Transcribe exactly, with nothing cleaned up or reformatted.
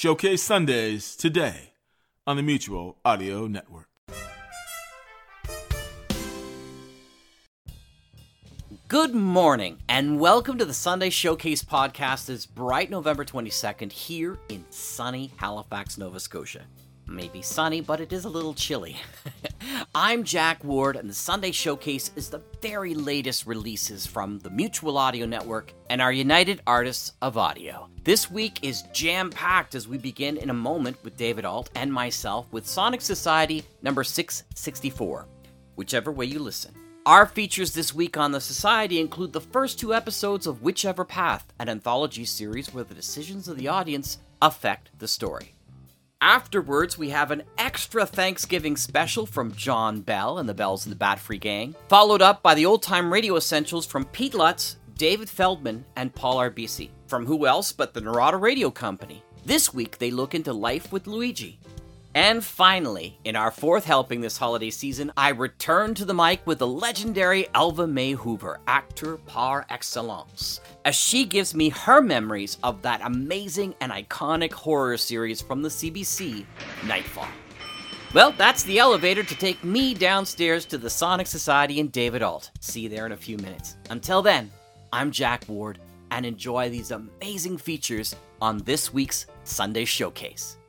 Showcase Sundays today on the Mutual Audio Network. Good morning, and welcome to the Sunday Showcase podcast this bright November twenty-second here in sunny Halifax, Nova Scotia. Maybe sunny, but it is a little chilly. I'm Jack Ward, and the Sunday Showcase is the very latest releases from the Mutual Audio Network and our United Artists of Audio. This week is jam-packed as we begin in a moment with David Ault and myself with Sonic Society number six sixty-four, whichever way you listen. Our features this week on the Society include the first two episodes of Whichever Path, an anthology series where the decisions of the audience affect the story. Afterwards, we have an extra Thanksgiving special from John Bell and the Bells and the Bat Free Gang, followed up by the old-time radio essentials from Pete Lutz, David Feldman, and Paul Arbisi. From who else but the Narada Radio Company. This week, they look into life with Luigi. And finally, in our fourth helping this holiday season, I return to the mic with the legendary Elva Mae Hoover, actor par excellence, as she gives me her memories of that amazing and iconic horror series from the C B C, Nightfall. Well, that's the elevator to take me downstairs to the Sonic Society and David Ault. See you there in a few minutes. Until then, I'm Jack Ward, and enjoy these amazing features on this week's Sunday Showcase.